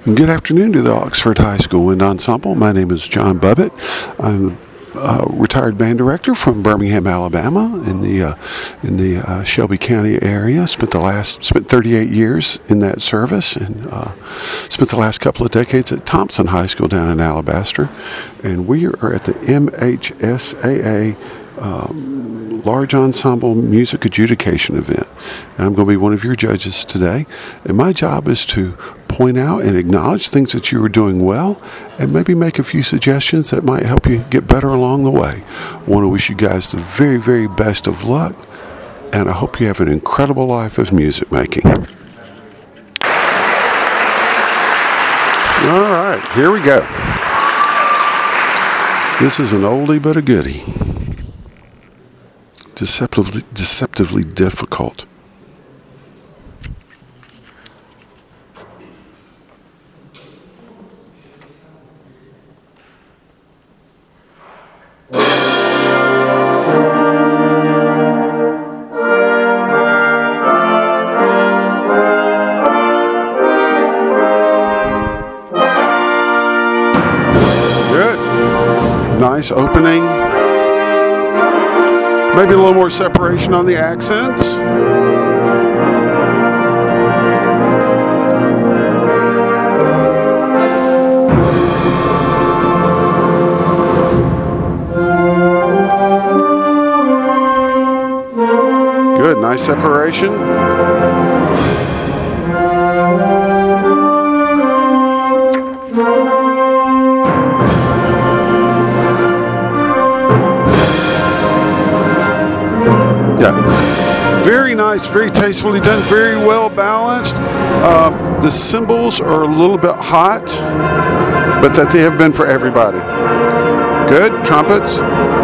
Good afternoon to the Oxford High School Wind Ensemble. My name is John Bubbett. I'm the retired band director from Birmingham, Alabama, in the Shelby County area. Spent 38 years in that service, and spent the last couple of decades at Thompson High School down in Alabaster. And we are at the MHSAA Large Ensemble Music Adjudication event. And I'm going to be one of your judges today. And my job is to point out and acknowledge things that you are doing well, and maybe make a few suggestions that might help you get better along the way. I want to wish you guys the very, very best of luck, and I hope you have an incredible life of music making. All right, here we go. This is an oldie but a goodie. Deceptively difficult. Nice opening. Maybe a little more separation on the accents. Good, nice separation. Very nice, very tastefully done, very well balanced. The cymbals are a little bit hot, but that they have been for everybody. Good, trumpets.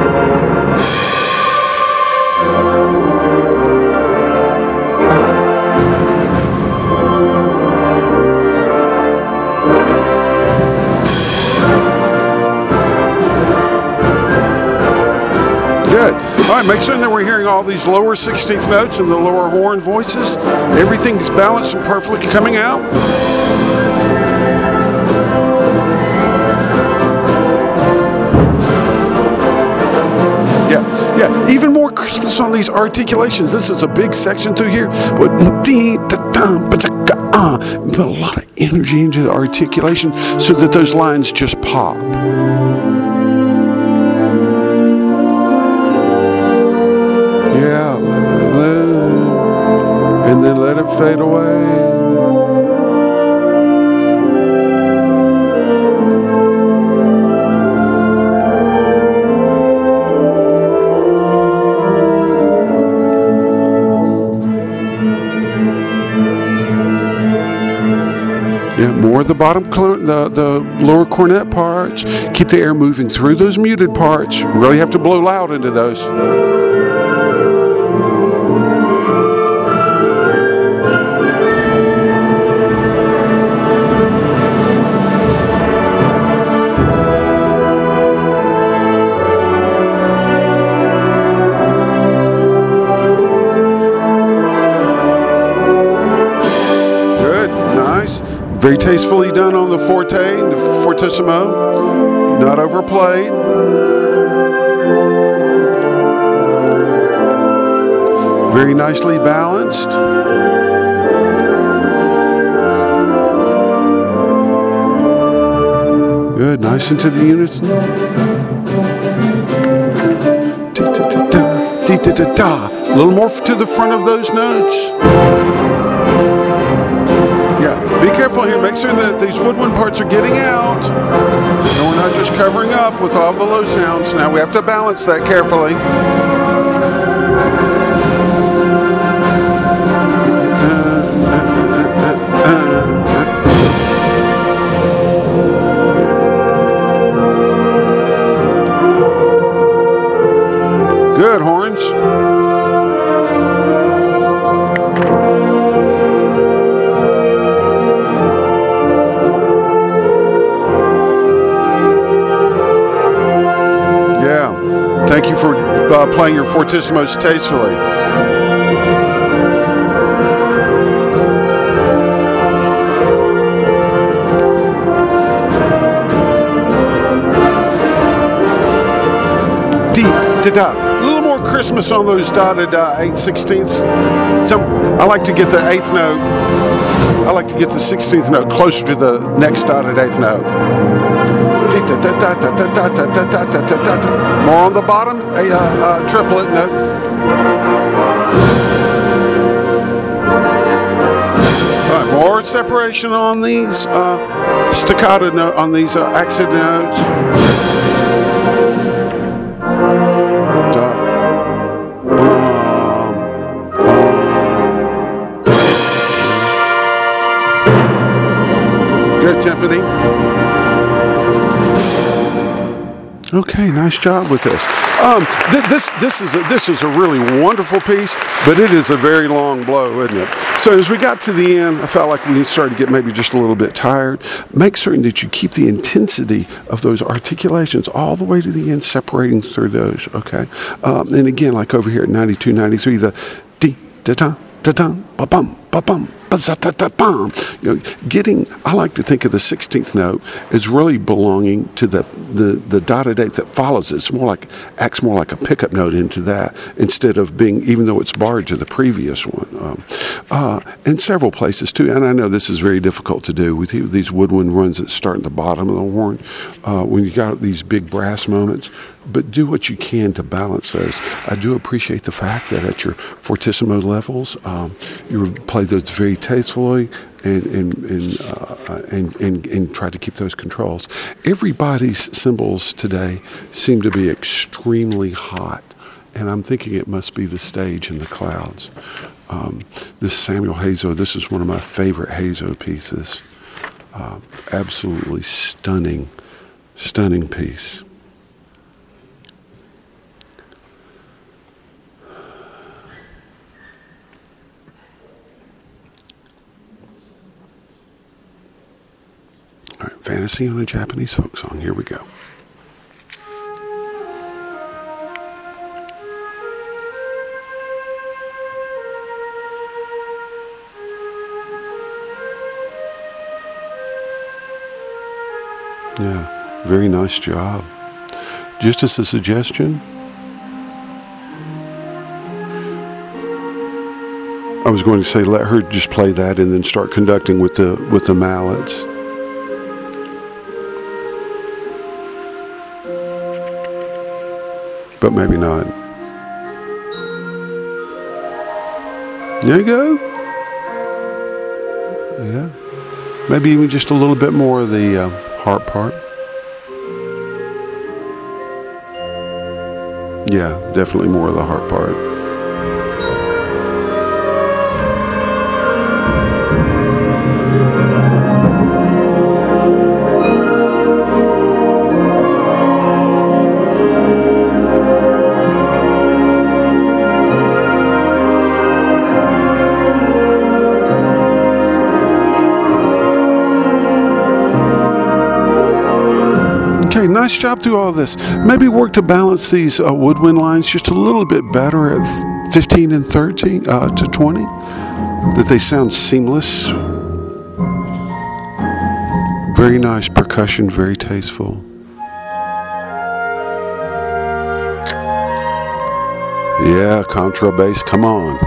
Good. All right, make sure that we're hearing all these lower 16th notes and the lower horn voices. Everything's balanced and perfectly coming out. Yeah, even more crispness on these articulations. This is a big section through here. Put a lot of energy into the articulation so that those lines just pop. And then let it fade away. Yeah, more of the bottom, the lower cornet parts. Keep the air moving through those muted parts. Really have to blow loud into those. Very tastefully done on the forte and the fortissimo, not overplayed. Very nicely balanced. Good, nice into the unison. A little more to the front of those notes. Be careful here. Make sure that these woodwind parts are getting out. And we're not just covering up with all the low sounds. Now we have to balance that carefully. Good, horns. Thank you for playing your fortissimos tastefully. A little more Christmas on those dotted 8/16ths. I like to get the 8th note. I like to get the 16th note closer to the next dotted 8th note. More on the bottom, a triplet note. All right, more separation on these staccato note, on these accent notes. Good timpani. Okay, nice job with this. This is a really wonderful piece, but it is a very long blow, isn't it? So as we got to the end, I felt like we started to get maybe just a little bit tired. Make certain that you keep the intensity of those articulations all the way to the end, separating through those. Okay, and again, like over here at 92, 93, the dee da da da da ba bum ba bum. I like to think of the 16th note as really belonging to the dotted 8 that follows it. It's acts more like a pickup note into that, instead of being, even though it's barred to the previous one. In several places too, and I know this is very difficult to do with these woodwind runs that start at the bottom of the horn, when you got these big brass moments. But do what you can to balance those. I do appreciate the fact that at your fortissimo levels, you play those very tastefully and try to keep those controls. Everybody's cymbals today seem to be extremely hot, and I'm thinking it must be the stage and the clouds. This Samuel Hazo, this is one of my favorite Hazo pieces. Absolutely stunning piece. All right, Fantasy on a Japanese folk song. Here we go. Yeah, very nice job. Just as a suggestion, I was going to say let her just play that and then start conducting with the mallets. But maybe not. There you go. Yeah. Maybe even just a little bit more of the harp part. Yeah, definitely more of the harp part. Nice job through all this. Maybe work to balance these woodwind lines just a little bit better at 15 and 13 to 20, that they sound seamless. Very nice percussion, very tasteful. Yeah, contrabass, come on.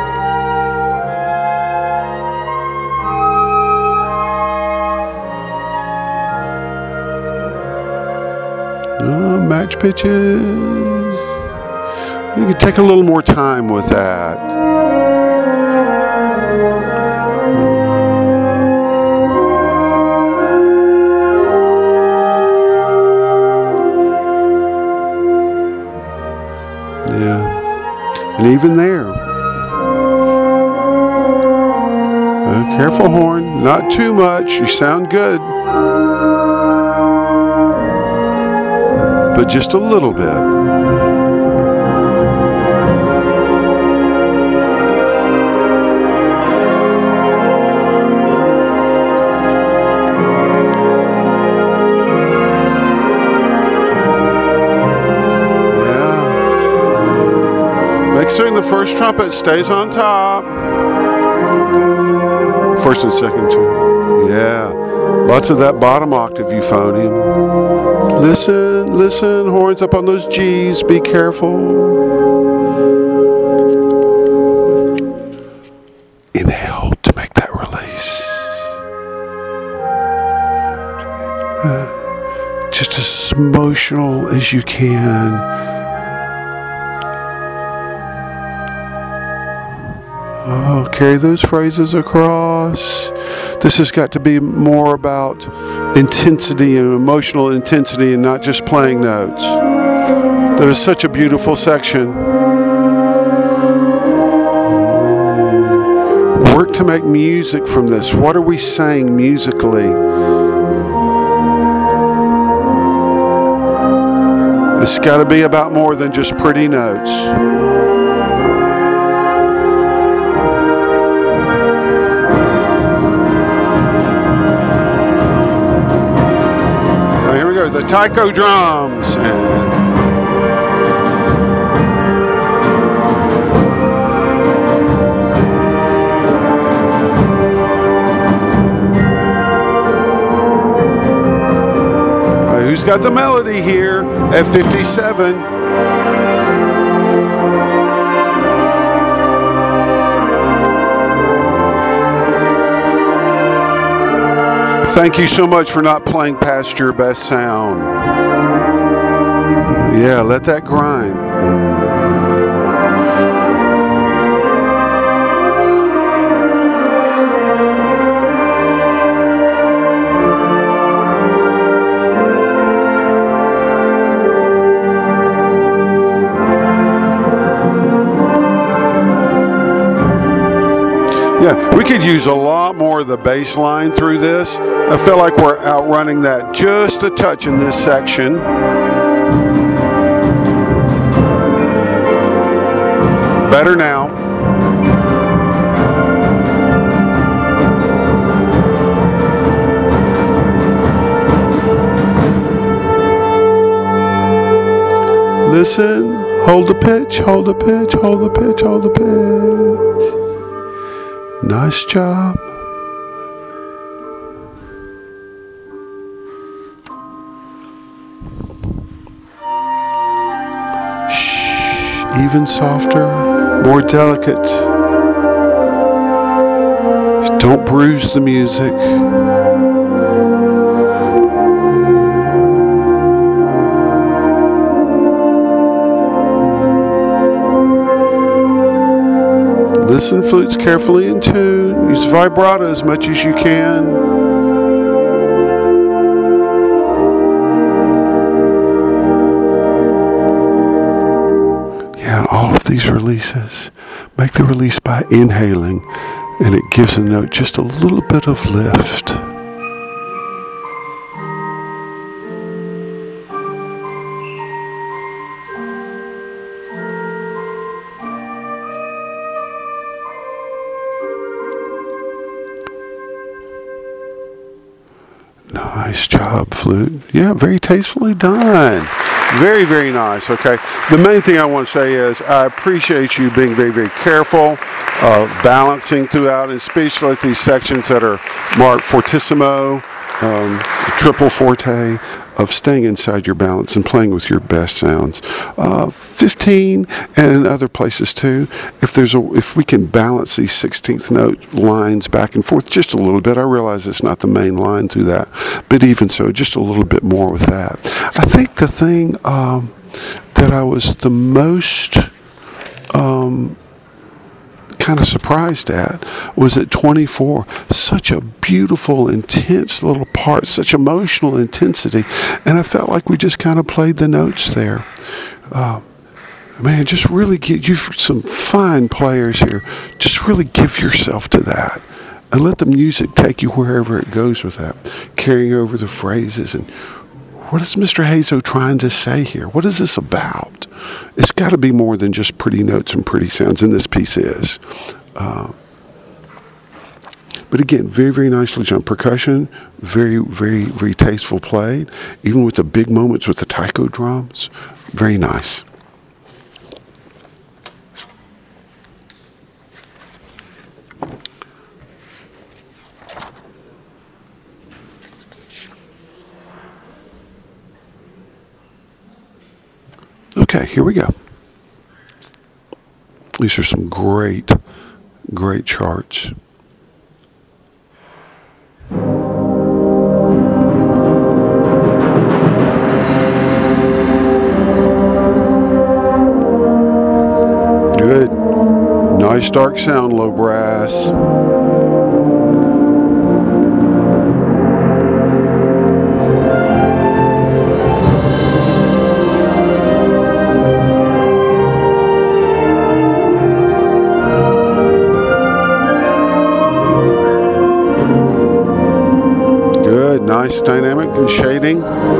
Match pitches. You can take a little more time with that. Yeah. And even there. Careful, horn. Not too much. You sound good. But just a little bit. Make certain the first trumpet stays on top. First and second too. Yeah. Lots of that bottom octave euphonium. Listen, listen, horns up on those G's, be careful. Inhale to make that release. Just as emotional as you can. Oh, carry those phrases across. This has got to be more about intensity and emotional intensity and not just playing notes. That is such a beautiful section. Work to make music from this. What are we saying musically? It's got to be about more than just pretty notes. The taiko drums. Who's got the melody here at 57? Thank you so much for not playing past your best sound. Yeah, let that grind. Yeah, we could use a lot more of the bass line through this. I feel like we're outrunning that just a touch in this section. Better now. Listen, hold the pitch, hold the pitch, hold the pitch, hold the pitch. Nice job. Shh, even softer, more delicate. Don't bruise the music. Listen, flutes carefully in tune. Use vibrato as much as you can. Yeah, all of these releases. Make the release by inhaling, and it gives the note just a little bit of lift. Nice job, flute. Yeah, very tastefully done. Very, very nice. Okay. The main thing I want to say is I appreciate you being very, very careful, balancing throughout, and especially like these sections that are marked fortissimo, triple forte, of staying inside your balance and playing with your best sounds. 15 and in other places too. If we can balance these 16th note lines back and forth just a little bit. I realize it's not the main line through that, but even so, just a little bit more with that. I think the thing that I was the most kind of surprised at was at 24. Such a beautiful, intense little part, such emotional intensity, and I felt like we just kind of played the notes there. Man, just really get you some fine players here. Just really give yourself to that, and let the music take you wherever it goes with that, carrying over the phrases. And what is Mr. Hazo trying to say here? What is this about? It's got to be more than just pretty notes and pretty sounds, and this piece is. But again, very, very nicely done. Percussion, very, very, very tasteful played. Even with the big moments with the taiko drums, very nice. Okay, here we go. These are some great charts. Good. Nice dark sound, low brass. Good. Nice dynamic and shading.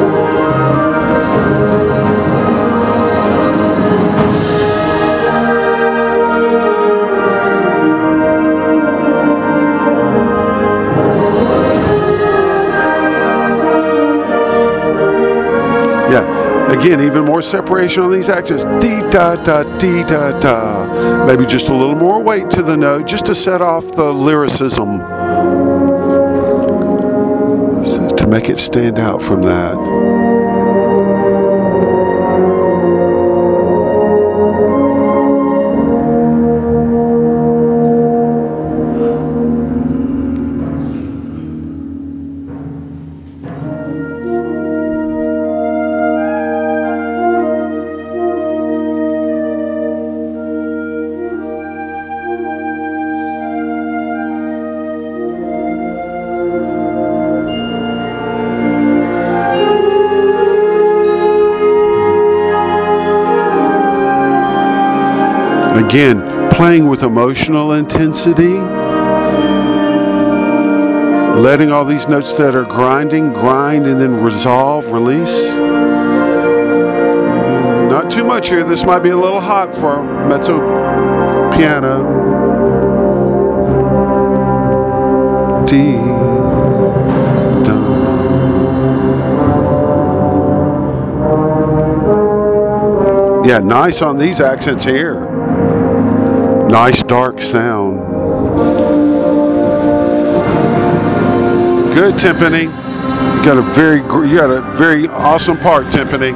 Again, even more separation on these accents. Dee da da dee da da. Maybe just a little more weight to the note, just to set off the lyricism, to make it stand out from that. Again, playing with emotional intensity, letting all these notes that are grinding, grind and then resolve, release. Not too much here. This might be a little hot for mezzo piano. D, da. Yeah, nice on these accents here. Nice dark sound. Good timpani. You got a very awesome part, timpani.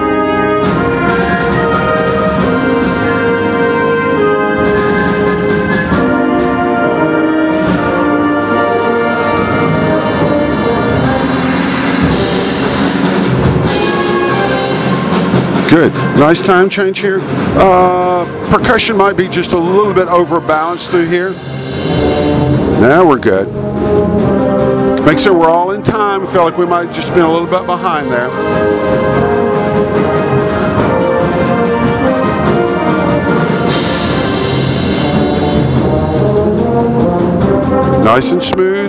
Good. Nice time change here. Percussion might be just a little bit overbalanced through here. Now we're good. Make sure we're all in time. I feel like we might just been a little bit behind there. Nice and smooth.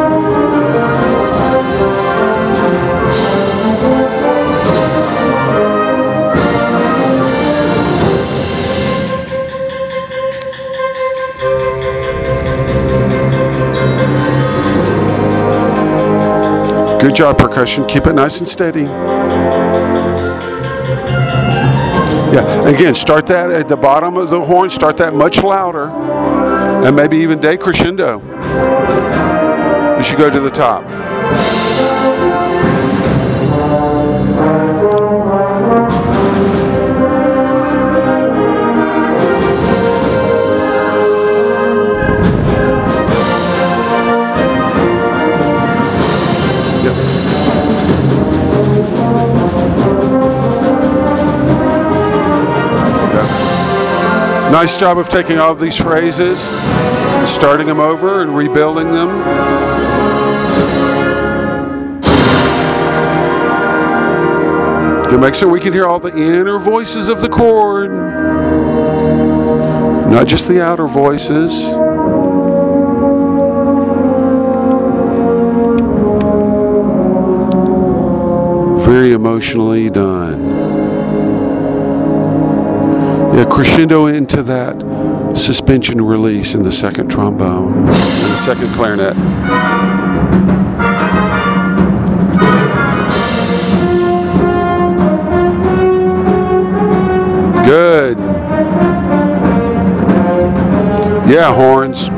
Good job, percussion. Keep it nice and steady. Yeah, again, start that at the bottom of the horn, start that much louder, and maybe even decrescendo as you go to the top. Nice job of taking all of these phrases, starting them over and rebuilding them. You make sure we can hear all the inner voices of the chord, not just the outer voices. Very emotionally done. Yeah, crescendo into that suspension release in the second trombone and the second clarinet. Good. Yeah, horns.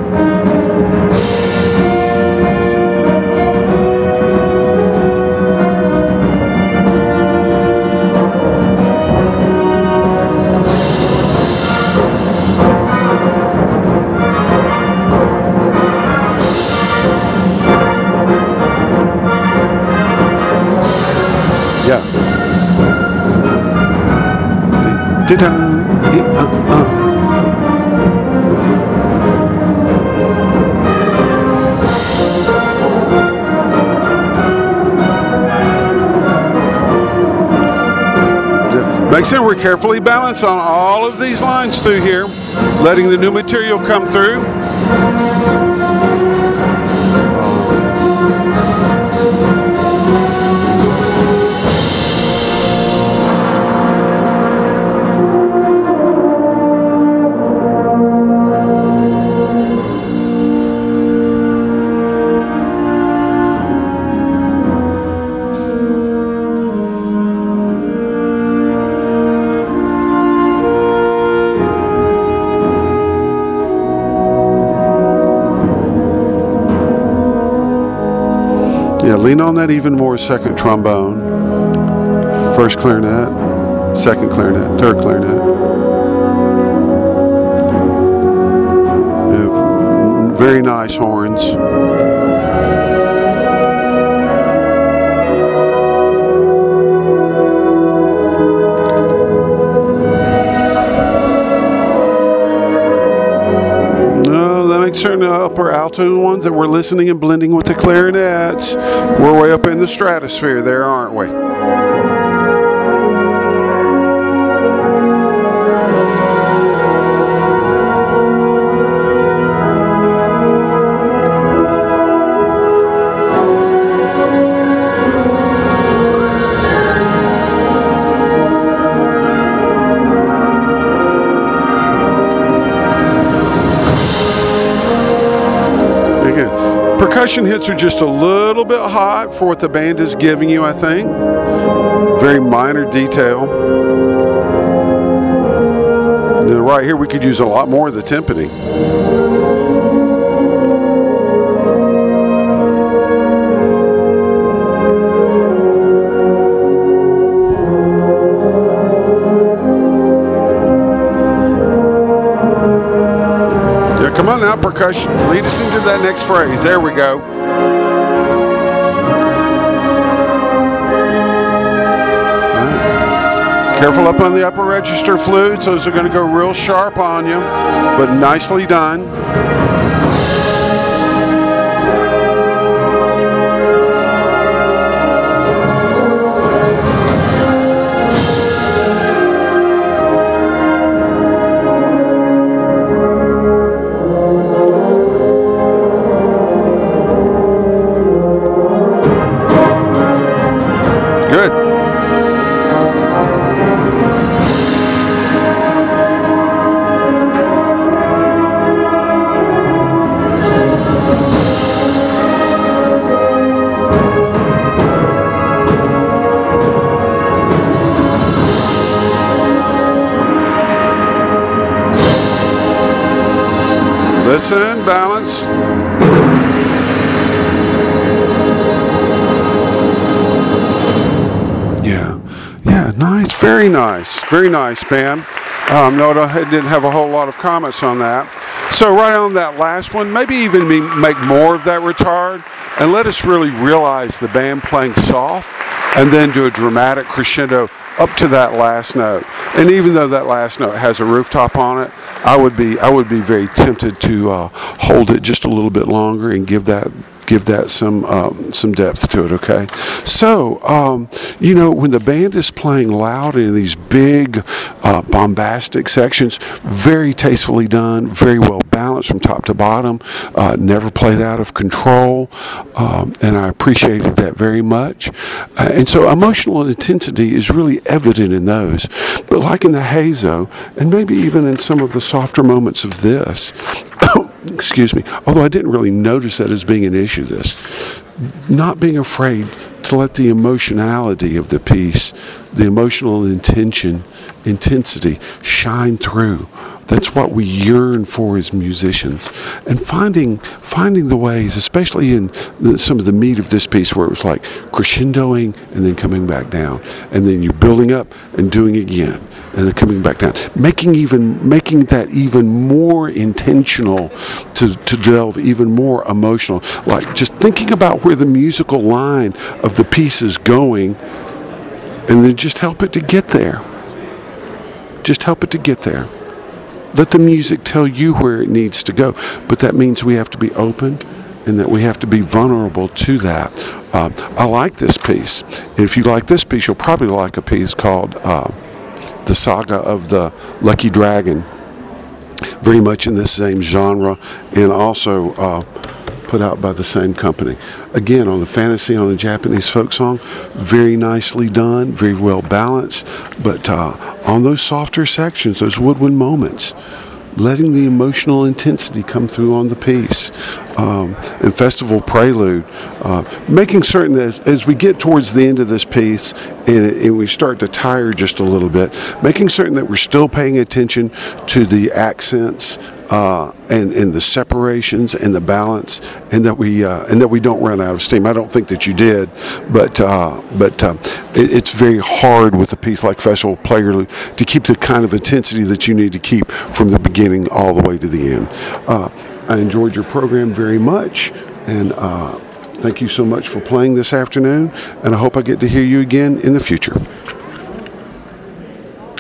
Make sure we're carefully balanced on all of these lines through here, letting the new material come through. Yeah, lean on that even more second trombone. First clarinet, second clarinet, third clarinet. Yeah, very nice horns. Certain upper alto ones that we're listening and blending with the clarinets. We're way up in the stratosphere there, aren't we? Percussion hits are just a little bit hot for what the band is giving you, I think. Very minor detail. And right here we could use a lot more of the timpani. Come on now, percussion. Lead us into that next phrase. There we go. Right. Careful up on the upper register flutes. Those are going to go real sharp on you, but nicely done. Listen, balance. Yeah, nice, very nice, band. No, I didn't have a whole lot of comments on that. So right on that last one, maybe even make more of that retard, and let us really realize the band playing soft, and then do a dramatic crescendo up to that last note. And even though that last note has a rooftop on it, I would be very tempted to hold it just a little bit longer and give that some depth to it. Okay, so when the band is playing loud in these big bombastic sections, very tastefully done, very well balanced from top to bottom, never played out of control, and I appreciated that very much. And so emotional intensity is really evident in those, but like in the Hazo, and maybe even in some of the softer moments of this, excuse me, although I didn't really notice that as being an issue, not being afraid to let the emotionality of the piece, the emotional intensity shine through. That's what we yearn for as musicians. And finding the ways, especially in some of the meat of this piece where it was like crescendoing and then coming back down. And then you're building up and doing it again. And then coming back down. Making that even more intentional to delve even more emotional. Like just thinking about where the musical line of the piece is going and then just help it to get there. Just help it to get there. Let the music tell you where it needs to go. But that means we have to be open and that we have to be vulnerable to that. I like this piece. And if you like this piece, you'll probably like a piece called The Saga of the Lucky Dragon. Very much in this same genre, and also put out by the same company. Again, on the fantasy, on the Japanese folk song, very nicely done, very well balanced, but on those softer sections, those woodwind moments, letting the emotional intensity come through on the piece. And Festival Prelude, making certain that as we get towards the end of this piece and we start to tire just a little bit, making certain that we're still paying attention to the accents and the separations and the balance, and that we don't run out of steam. I don't think that you did, but it's very hard with a piece like Festival Prelude to keep the kind of intensity that you need to keep from the beginning all the way to the end. I enjoyed your program very much, and thank you so much for playing this afternoon, and I hope I get to hear you again in the future.